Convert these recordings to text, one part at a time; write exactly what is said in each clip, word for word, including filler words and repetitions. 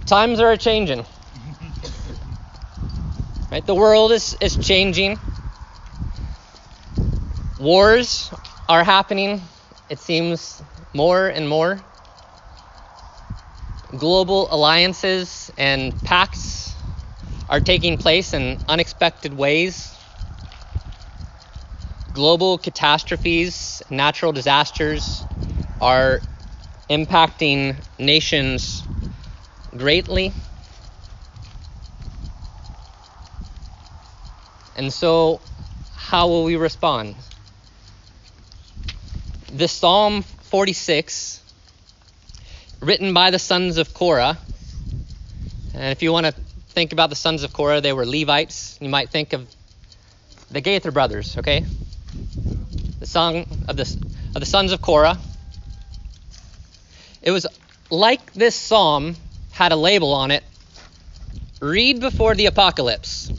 Times are changing. Right? The world is, is changing. Wars are happening, it seems, more and more. Global alliances and pacts are taking place in unexpected ways. Global catastrophes, natural disasters are impacting nations greatly. And so, how will we respond? This Psalm forty-six, written by the sons of Korah, and if you want to think about the sons of Korah, they were Levites. You might think of the Gaither brothers, okay? The song of the, of the sons of Korah. It was like this psalm had a label on it, read before the apocalypse.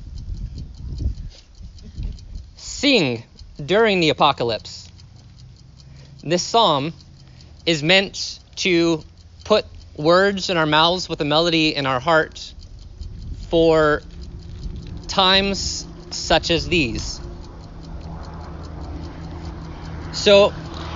Sing during the apocalypse. This psalm is meant to put words in our mouths with a melody in our heart for times such as these. So,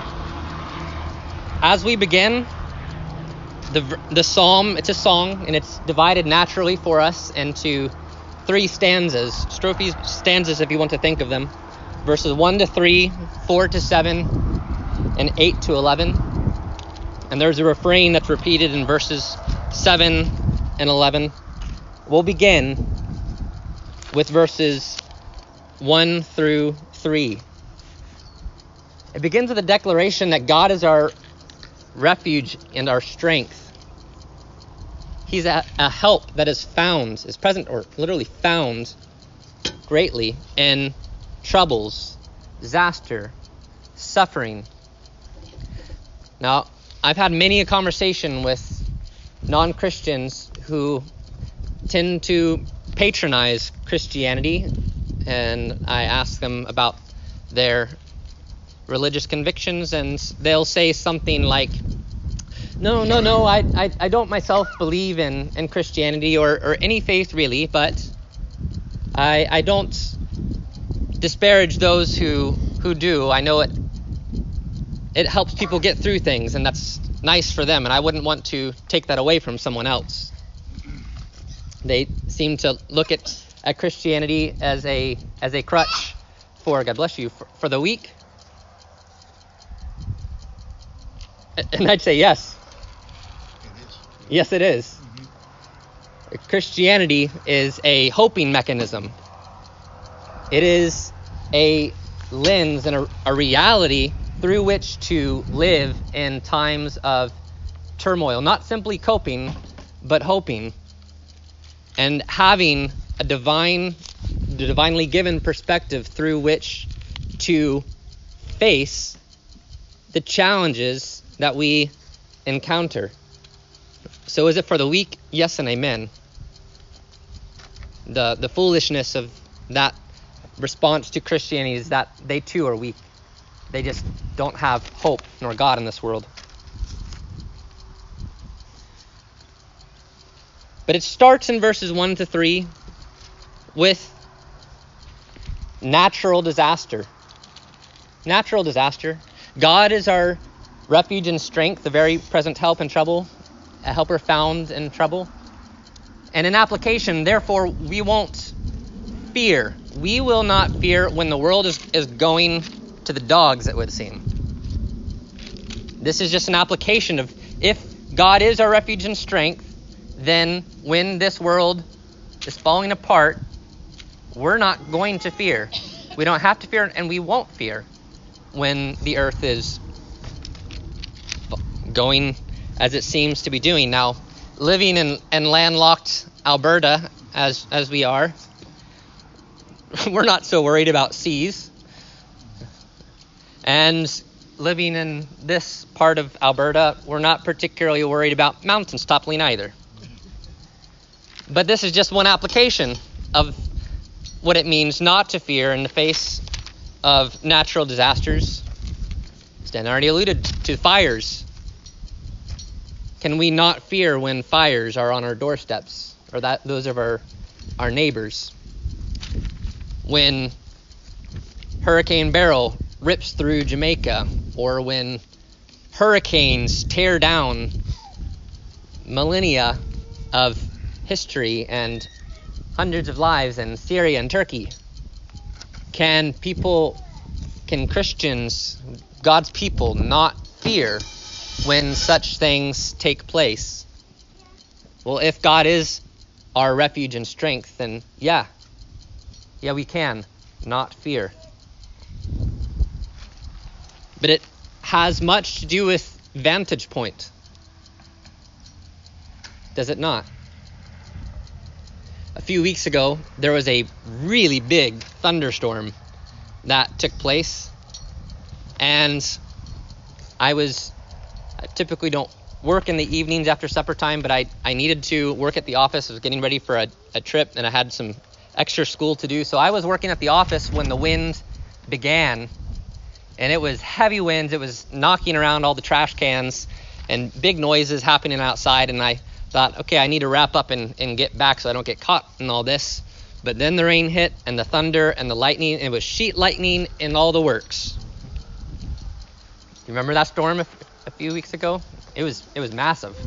as we begin, the the psalm, it's a song, and it's divided naturally for us into three stanzas, strophes, stanzas if you want to think of them. Verses one to three, four to seven, and eight to eleven. And there's a refrain that's repeated in verses seven and eleven. We'll begin with verses one through three. It begins with a declaration that God is our refuge and our strength. He's a, a help that is found, is present, or literally found greatly in troubles, disaster, suffering. Now, I've had many a conversation with non-Christians who tend to patronize Christianity, and I ask them about their religious convictions, and they'll say something like, no, no, no, I I, I don't myself believe in, in Christianity or, or any faith really, but I I don't disparage those who, who do. I know it it helps people get through things, and that's nice for them, and I wouldn't want to take that away from someone else. They seem to look at, at Christianity as a as a crutch for, God bless you, for, for the weak. And I'd say yes. It is. Yes, it is. Mm-hmm. Christianity is a hoping mechanism. It is a lens and a, a reality through which to live in times of turmoil. Not simply coping, but hoping. And having a divine, divinely given perspective through which to face the challenges that we encounter. So is it for the weak? Yes and amen. The the foolishness of that response to Christianity is that they too are weak. They just don't have hope nor God in this world. But it starts in verses one to three with natural disaster. Natural disaster. God is our refuge and strength, the very present help in trouble, a helper found in trouble. And in application, therefore, we won't fear. We will not fear when the world is, is going to the dogs, it would seem. This is just an application of, if God is our refuge and strength, then when this world is falling apart, we're not going to fear. We don't have to fear, and we won't fear when the earth is going as it seems to be doing. Now, living in, in landlocked Alberta, as as we are, we're not so worried about seas. And living in this part of Alberta, we're not particularly worried about mountains toppling either. But this is just one application of what it means not to fear in the face of natural disasters. Stan already alluded to fires. Can we not fear when fires are on our doorsteps, or that those of our our neighbors? When Hurricane Beryl rips through Jamaica, or when hurricanes tear down millennia of history and hundreds of lives in Syria and Turkey? Can people, can Christians, God's people, not fear when such things take place? Well, if God is our refuge and strength, then yeah, yeah, we can not fear. But it has much to do with vantage point, does it not? A few weeks ago, there was a really big thunderstorm that took place, and I was, I typically don't work in the evenings after supper time, but I, I needed to work at the office. I was getting ready for a, a trip, and I had some extra school to do, so I was working at the office when the wind began, and it was heavy winds. It was knocking around all the trash cans and big noises happening outside, and I thought, okay, I need to wrap up and, and get back so I don't get caught in all this. But then the rain hit, and the thunder and the lightning, and it was sheet lightning and all the works. You remember that storm a, a few weeks ago? It was it was massive.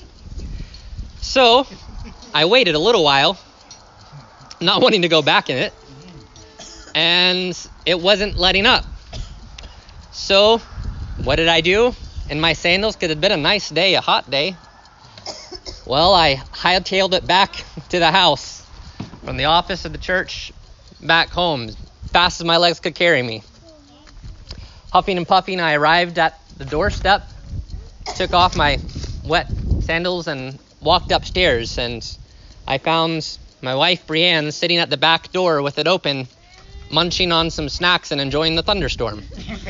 So I waited a little while, not wanting to go back in it, and it wasn't letting up. So what did I do? In my sandals, because it had been a nice day, a hot day. Well, I hightailed it back to the house, from the office of the church back home, as fast as my legs could carry me. Huffing and puffing, I arrived at the doorstep, took off my wet sandals and walked upstairs, and I found my wife Brianne sitting at the back door with it open, munching on some snacks and enjoying the thunderstorm.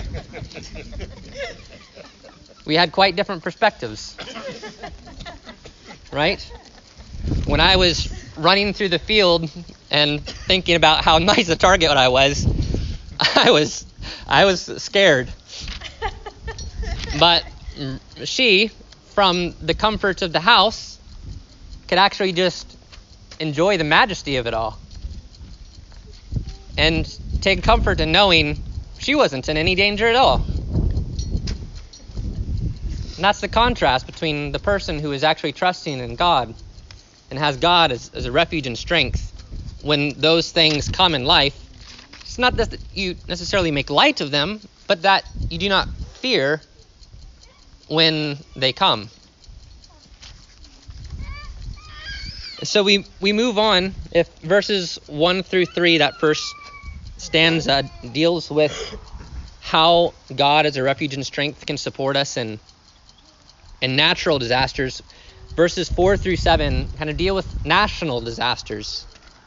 We had quite different perspectives, right? When I was running through the field and thinking about how nice a target I was, I was I was scared. But she, from the comfort of the house, could actually just enjoy the majesty of it all and take comfort in knowing she wasn't in any danger at all. And that's the contrast between the person who is actually trusting in God and has God as, as a refuge and strength. When those things come in life, it's not that you necessarily make light of them, but that you do not fear when they come. So we, we move on. If verses one through three, that first stanza, deals with how God as a refuge and strength can support us in, in natural disasters. Verses four through seven kind of deal with national disasters.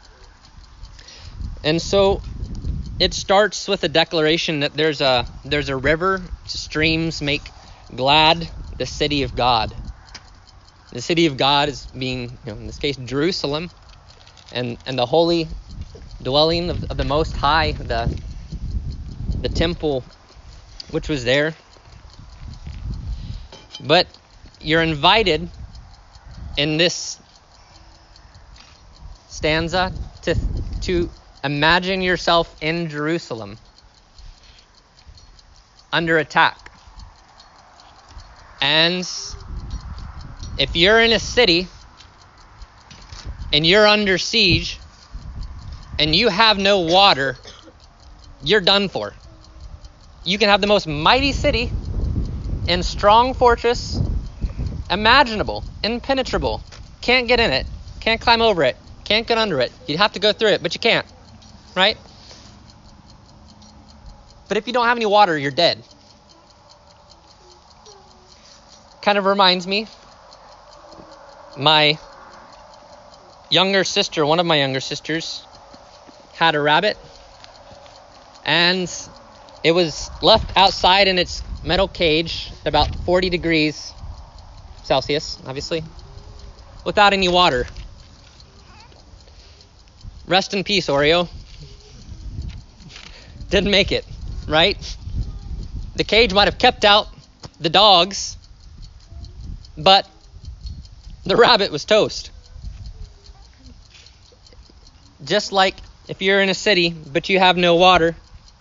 And so it starts with a declaration that there's a there's a river, streams make glad the city of God. The city of God is being, you know, in this case, Jerusalem, and, and the holy dwelling of, of the Most High, the the temple which was there. But you're invited in this stanza to to imagine yourself in Jerusalem under attack. And if you're in a city and you're under siege and you have no water, you're done for. You can have the most mighty city and strong fortress imaginable, impenetrable. Can't get in it, can't climb over it, can't get under it. You'd have to go through it, but you can't, right? But if you don't have any water, you're dead. Kind of reminds me, my younger sister, one of my younger sisters, had a rabbit, and it was left outside in its metal cage at about forty degrees Celsius, obviously, without any water. Rest in peace, Oreo. Didn't make it, right? The cage might have kept out the dogs, but the rabbit was toast. Just like if you're in a city, but you have no water,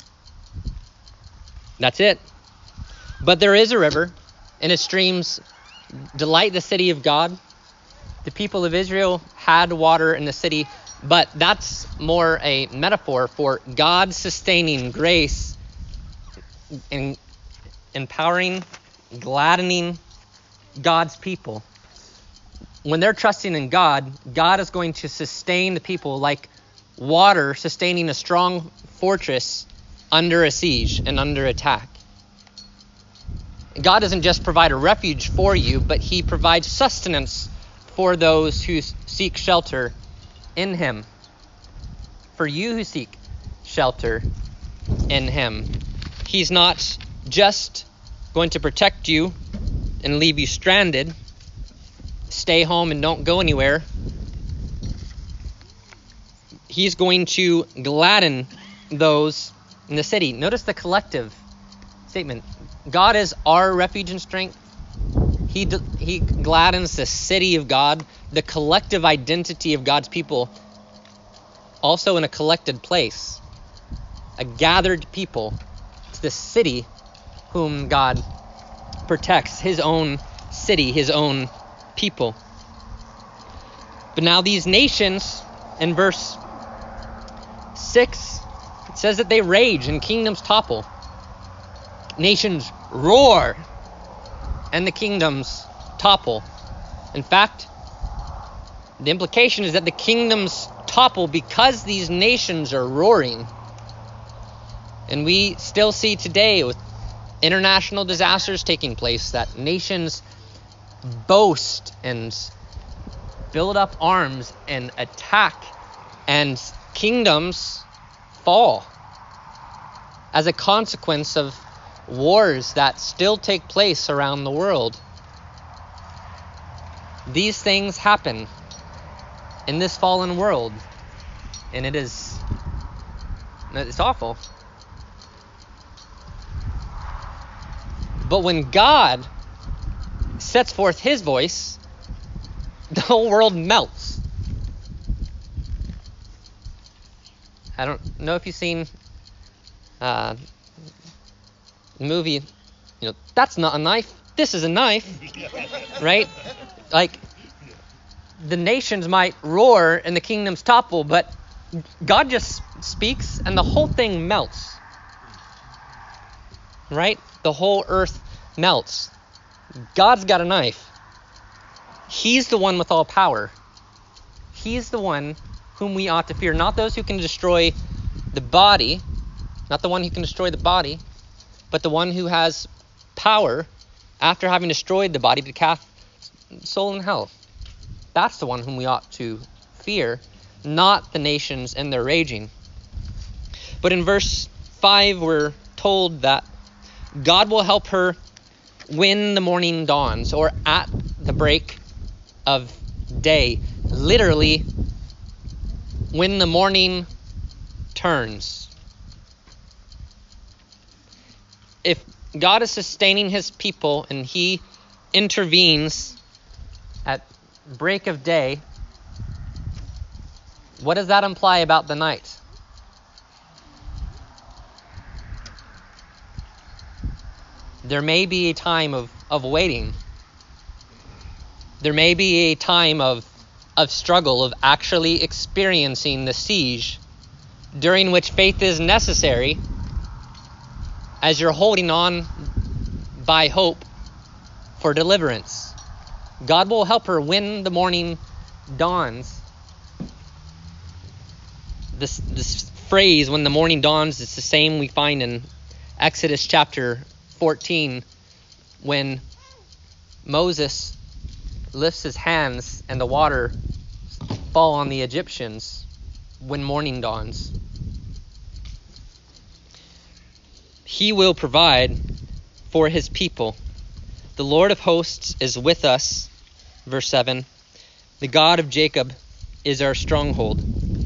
that's it. But there is a river, and its streams delight the city of God. The people of Israel had water in the city, but that's more a metaphor for God sustaining grace and empowering, gladdening God's people. When they're trusting in God, God is going to sustain the people like water sustaining a strong fortress under a siege and under attack. God doesn't just provide a refuge for you, but he provides sustenance for those who seek shelter in him. For you who seek shelter in him. He's not just going to protect you and leave you stranded. Stay home and don't go anywhere. He's going to gladden those in the city. Notice the collective statement. God is our refuge and strength. He he gladdens the city of God, the collective identity of God's people, also in a collected place, a gathered people. It's the city whom God protects, his own city, his own people. But now these nations, in verse six, it says that they rage and kingdoms topple. Nations roar and the kingdoms topple. In fact, the implication is that the kingdoms topple because these nations are roaring. And we still see today with international disasters taking place that nations boast and build up arms and attack, and kingdoms fall as a consequence of wars that still take place around the world. These things happen in this fallen world, and it is it's awful. But when God sets forth his voice, the whole world melts. I don't know if you've seen uh, the movie, you know, that's not a knife, this is a knife, right? Like, the nations might roar and the kingdoms topple, but God just speaks and the whole thing melts, right? The whole earth melts. God's got a knife. He's the one with all power. He's the one whom we ought to fear, not those who can destroy the body, not the one who can destroy the body, but the one who has power after having destroyed the body to cast soul in hell. That's the one whom we ought to fear, not the nations and their raging. But in verse five, we're told that God will help her when the morning dawns, or at the break of day. Literally, when the morning turns. If God is sustaining his people and he intervenes at break of day, what does that imply about the night? There may be a time of, of waiting. There may be a time of, of struggle, of actually experiencing the siege, during which faith is necessary as you're holding on by hope for deliverance. God will help her when the morning dawns. This, this phrase, when the morning dawns, is the same we find in Exodus chapter fourteen, when Moses lifts his hands and the water fall on the Egyptians when morning dawns. He will provide for his people. The Lord of hosts is with us. Verse seven. The God of Jacob is our stronghold.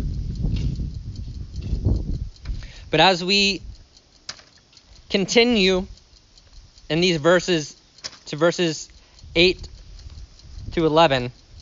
But as we continue in these verses to verses eight to eleven,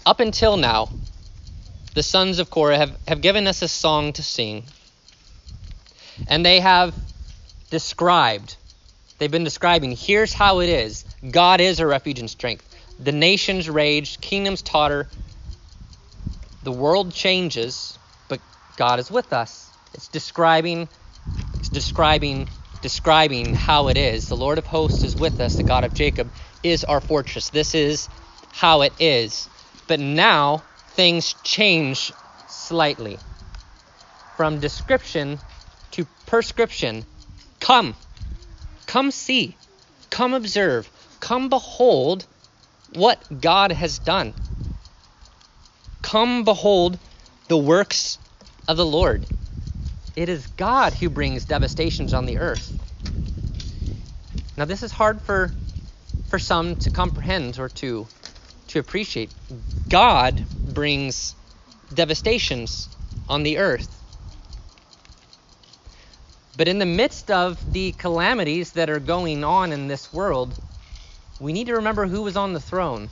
up until now, the sons of Korah have, have given us a song to sing. And they have described, they've been describing, here's how it is. God is a refuge and strength. The nations rage, kingdoms totter, the world changes, but God is with us. It's describing, it's describing, describing how it is. The Lord of hosts is with us. The God of Jacob is our fortress. This is how it is. But now things change slightly. From description to prescription. Come. Come see. Come observe. Come behold what God has done. Come behold the works of the Lord. It is God who brings devastations on the earth. Now this is hard for, for some to comprehend or to, to appreciate. God brings devastations on the earth. But in the midst of the calamities that are going on in this world, we need to remember who was on the throne.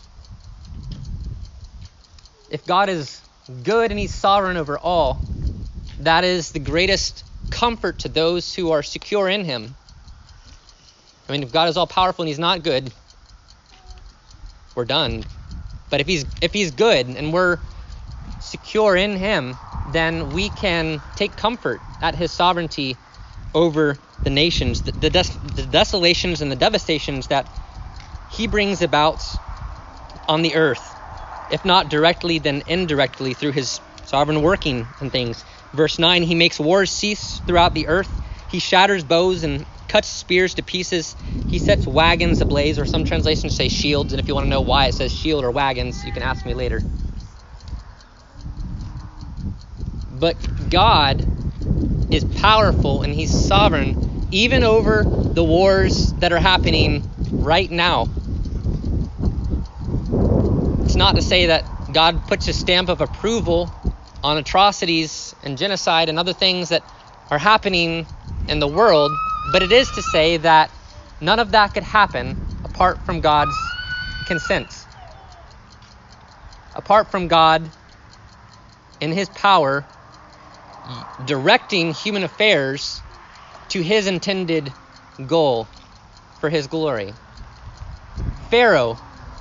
If God is good and he's sovereign over all, that is the greatest comfort to those who are secure in him. I mean, if God is all powerful and he's not good, we're done. But if he's if he's good and we're secure in him, then we can take comfort at his sovereignty over the nations, the, the, des- the desolations and the devastations that he brings about on the earth. If not directly, then indirectly through his sovereign working and things. Verse nine, he makes wars cease throughout the earth. He shatters bows and cuts spears to pieces. He sets wagons ablaze, or some translations say shields. And if you want to know why it says shield or wagons, you can ask me later. But God is powerful and he's sovereign even over the wars that are happening right now. It's not to say that God puts a stamp of approval on atrocities and genocide and other things that are happening in the world, but it is to say that none of that could happen apart from God's consent. Apart from God in his power directing human affairs to his intended goal for his glory. Pharaoh,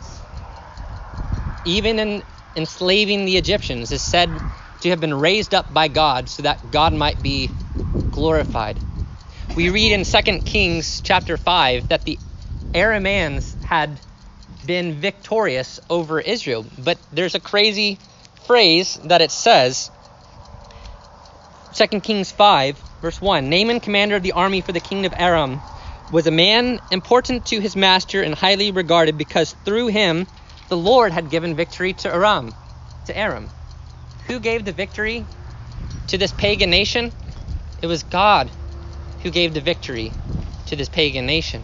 even in enslaving the Egyptians, is said to have been raised up by God so that God might be glorified. We read in Second Kings chapter five that the Arameans had been victorious over Israel. But there's a crazy phrase that it says, Second Kings five, verse one, Naaman, commander of the army for the king of Aram, was a man important to his master and highly regarded because through him the Lord had given victory to Aram, to Aram. Who gave the victory to this pagan nation? It was God who gave the victory to this pagan nation.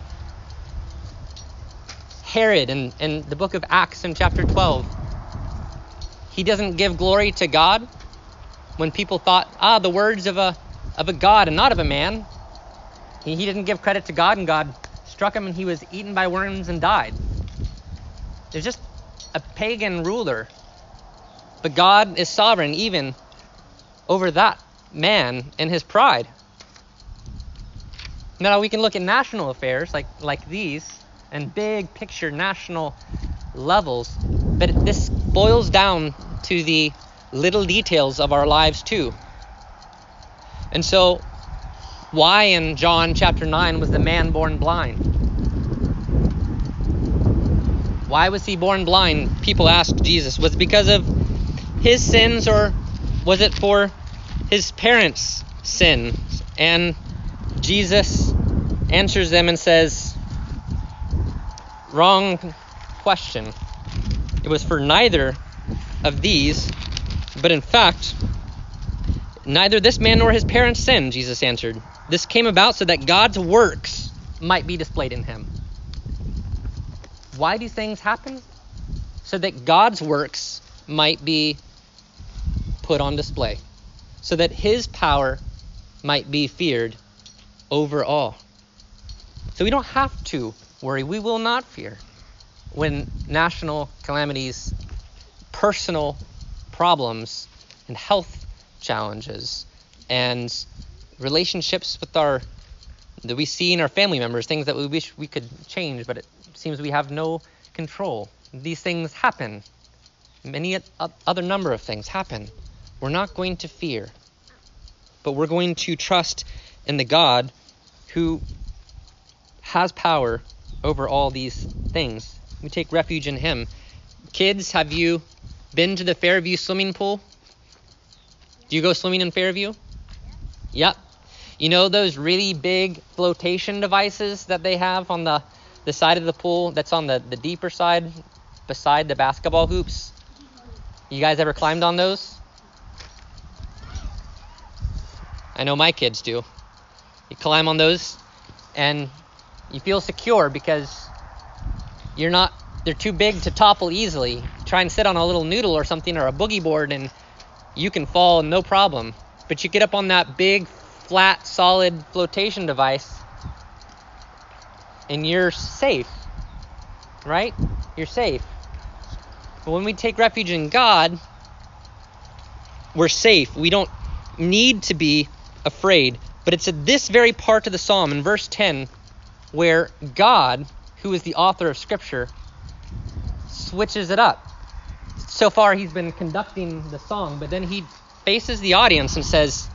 Herod in, in the book of Acts in chapter twelve, he doesn't give glory to God when people thought, ah, the words of a of a God and not of a man. He, he didn't give credit to God, and God struck him and he was eaten by worms and died. There's just a pagan ruler. But God is sovereign even over that man and his pride. Now we can look at national affairs like, like these and big picture national levels, but this boils down to the little details of our lives too. And so why in John chapter nine was the man born blind? Why was he born blind? People asked Jesus. Was it because of his sins, or was it for his parents' sins? And Jesus answers them and says, wrong question. It was for neither of these, but in fact, neither this man nor his parents sinned, Jesus answered. This came about so that God's works might be displayed in him. Why do things happen? So that God's works might be put on display. So that his power might be feared over all. So we don't have to worry. We will not fear when national calamities personal problems and health challenges and relationships with our that we see in our family members, things that we wish we could change, but it seems we have no control. These things happen. Many other number of things happen. We're not going to fear, but we're going to trust in the God who has power over all these things. We take refuge in him. Kids, have you been to the Fairview swimming pool? Do you go swimming in Fairview? Yep. You know those really big flotation devices that they have on the, the side of the pool that's on the, the deeper side beside the basketball hoops? You guys ever climbed on those? I know my kids do. You climb on those and you feel secure because you're not, they're too big to topple easily. Try and sit on a little noodle or something or a boogie board and you can fall no problem. But you get up on that big, flat, solid flotation device and you're safe, right? You're safe. But when we take refuge in God, we're safe. We don't need to be afraid. But it's at this very part of the psalm in verse ten where God, who is the author of Scripture, switches it up. So far he's been conducting the song, but then he faces the audience and says,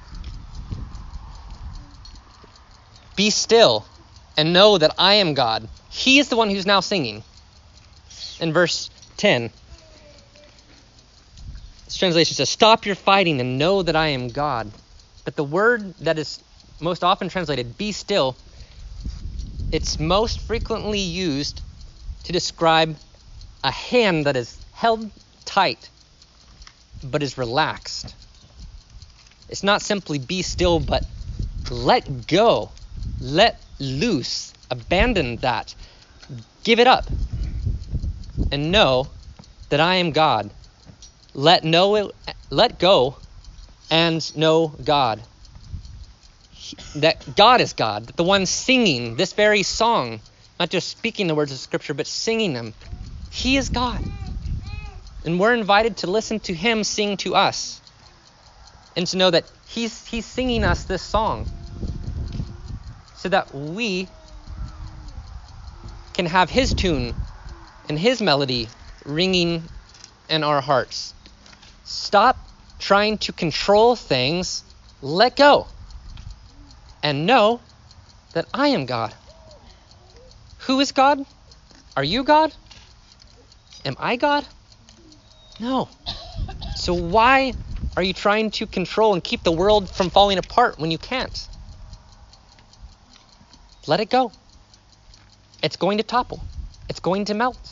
"Be still and know that I am God." He is the one who's now singing. In verse ten, this translation says, "Stop your fighting and know that I am God." But the word that is most often translated, "be still," it's most frequently used to describe a hand that is held tight but is relaxed. It's not simply be still, but let go, let loose, abandon that, give it up, and know that I am God. Let know, let go, and know God. That God is God, that the one singing this very song, not just speaking the words of Scripture, but singing them, he is God. And we're invited to listen to him sing to us and to know that he's he's singing us this song so that we can have his tune and his melody ringing in our hearts. Stop trying to control things. Let go. And know that I am God. Who is God? Are you God? Am I God? No. So why are you trying to control and keep the world from falling apart when you can't? Let it go. It's going to topple. It's going to melt.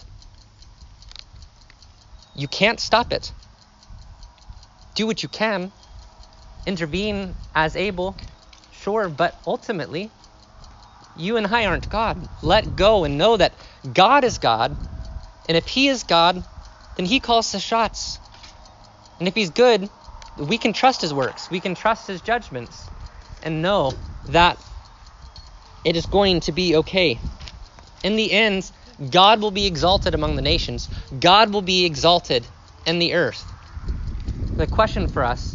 You can't stop it. Do what you can. Intervene as able. Sure, but ultimately, you and I aren't God. Let go and know that God is God. And if he is God, then he calls the shots. And if he's good, we can trust his works. We can trust his judgments and know that it is going to be okay. In the end, God will be exalted among the nations. God will be exalted in the earth. The question for us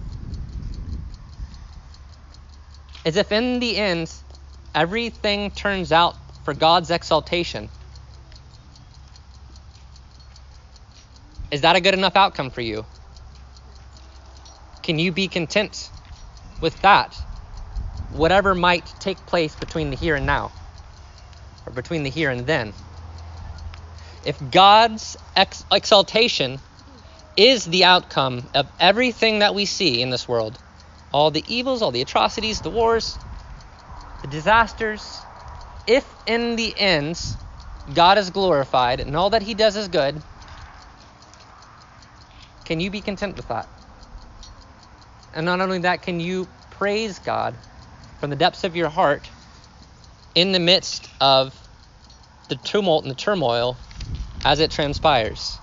is, if in the end everything turns out for God's exaltation, is that a good enough outcome for you? Can you be content with that? Whatever might take place between the here and now, or between the here and then. If God's ex- exaltation is the outcome of everything that we see in this world, all the evils, all the atrocities, the wars, the disasters, if in the end God is glorified and all that he does is good, can you be content with that? And not only that, can you praise God from the depths of your heart in the midst of the tumult and the turmoil as it transpires?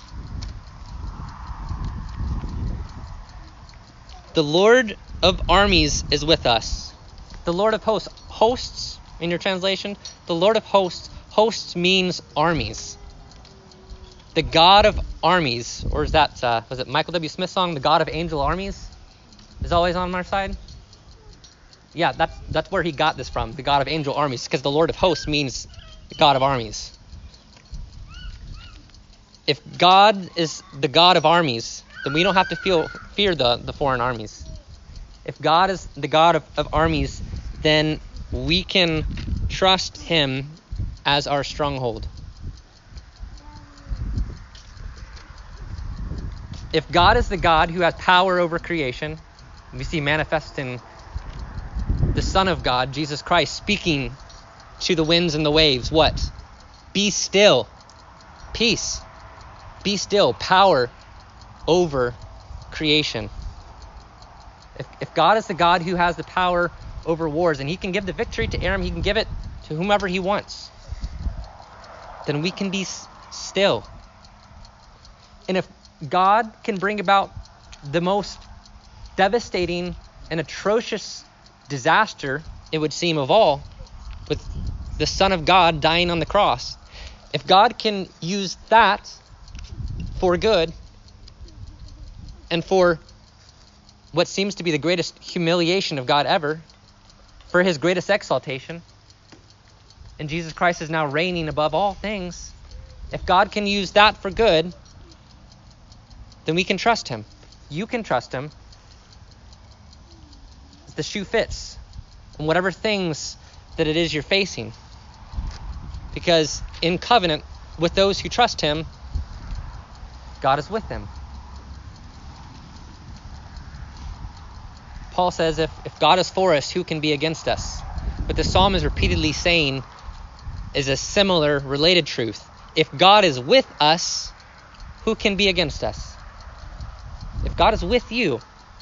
The Lord of armies is with us. The Lord of hosts. Hosts, in your translation, the Lord of hosts. Hosts means armies. the God of armies, or is that, uh, was it Michael W. Smith's song, The God of Angel Armies, is always on our side? Yeah, that's, that's where he got this from, the God of Angel Armies, because the Lord of Hosts means the God of armies. If God is the God of armies, then we don't have to feel fear the, the foreign armies. If God is the God of, of armies, then we can trust him as our stronghold. If God is the God who has power over creation, we see manifest in the Son of God, Jesus Christ, speaking to the winds and the waves. What? Be still. Peace. Be still. Power over creation. If, if God is the God who has the power over wars, and he can give the victory to Aram, he can give it to whomever he wants, then we can be s- still. And if God can bring about the most devastating and atrocious disaster, it would seem, of all, with the Son of God dying on the cross, if God can use that for good and for what seems to be the greatest humiliation of God ever, for his greatest exaltation, and Jesus Christ is now reigning above all things, if God can use that for good, then we can trust him. You can trust him. The shoe fits on whatever things that it is you're facing. Because in covenant with those who trust him, God is with them. Paul says, if, if God is for us, who can be against us? But the psalm is repeatedly saying is a similar, related truth. If God is with us, who can be against us? If God is with you,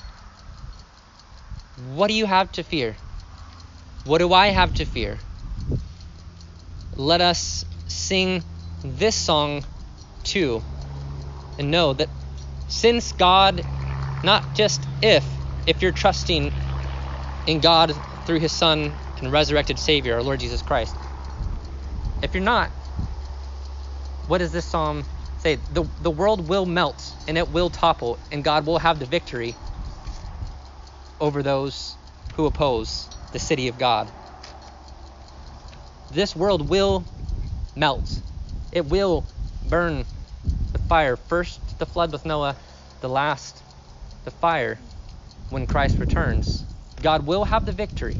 what do you have to fear? What do I have to fear? Let us sing this song too, and know that since God, not just if, if you're trusting in God through his Son and resurrected Savior, our Lord Jesus Christ. If you're not, what does this psalm say? The, the world will melt and it will topple, and God will have the victory over those who oppose the city of God. This world will melt. It will burn with fire. First the flood with Noah, the last the fire when Christ returns. God will have the victory.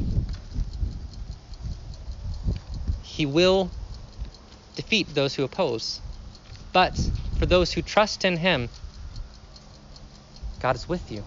He will defeat those who oppose. But for those who trust in him, God is with you.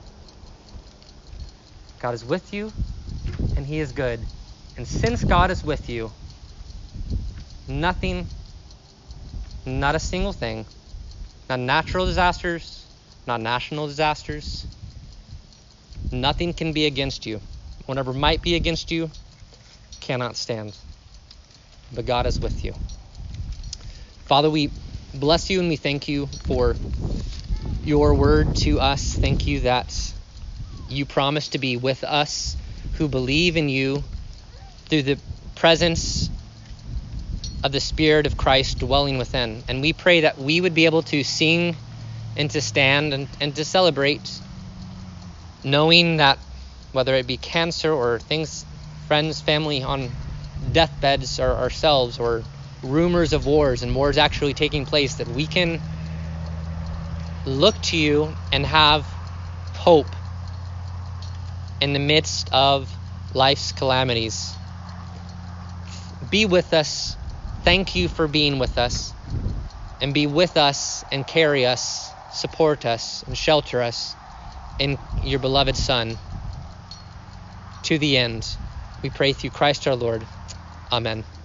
God is with you, and he is good. And since God is with you, nothing, not a single thing, not natural disasters, not national disasters, nothing can be against you. Whatever might be against you cannot stand. But God is with you. Father, we bless you and we thank you for your word to us. Thank you that you promise to be with us who believe in you through the presence of the Spirit of Christ dwelling within. And we pray that we would be able to sing and to stand and, and to celebrate, knowing that whether it be cancer or things, friends, family on deathbeds, or ourselves, or rumors of wars and wars actually taking place, that we can look to you and have hope in the midst of life's calamities. Be with us. Thank you for being with us. And be with us and carry us, support us, and shelter us in your beloved Son to the end. We pray through Christ our Lord. Amen.